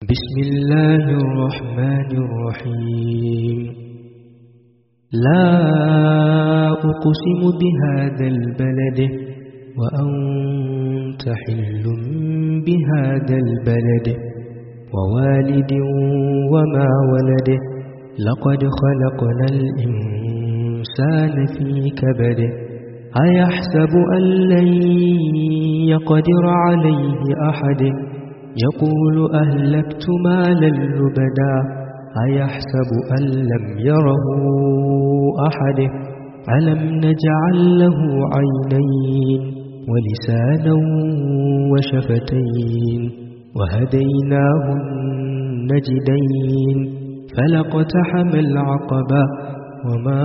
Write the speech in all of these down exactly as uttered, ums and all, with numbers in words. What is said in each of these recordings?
بسم الله الرحمن الرحيم. لا أقسم بهذا البلد وأنت حل بهذا البلد ووالد وما ولد لقد خلقنا الإنسان في كبد أيحسب أن لن يقدر عليه أحد يقول أهلكت مالا لبدا أيحسب أن لم يره أحد ألم نجعل له عينين ولسانا وشفتين وهديناه النجدين فلاقتحم العقبة وما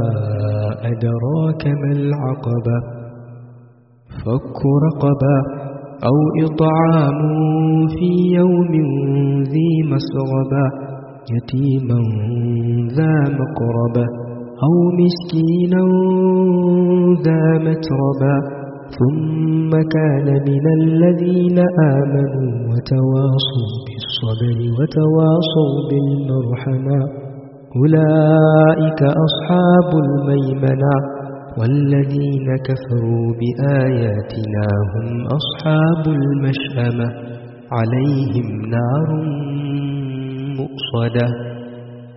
أدراك ما العقبة فك رقبة أو إطعام في يوم ذي مسغبة يتيما ذا مقربة أو مسكينا ذا متربة ثم كان من الذين آمنوا وتواصوا بالصبر وتواصوا بالمرحمة أولئك أصحاب الميمنة والذين كفروا بآياتنا هم أصحاب المشأمة عليهم نار مؤصدة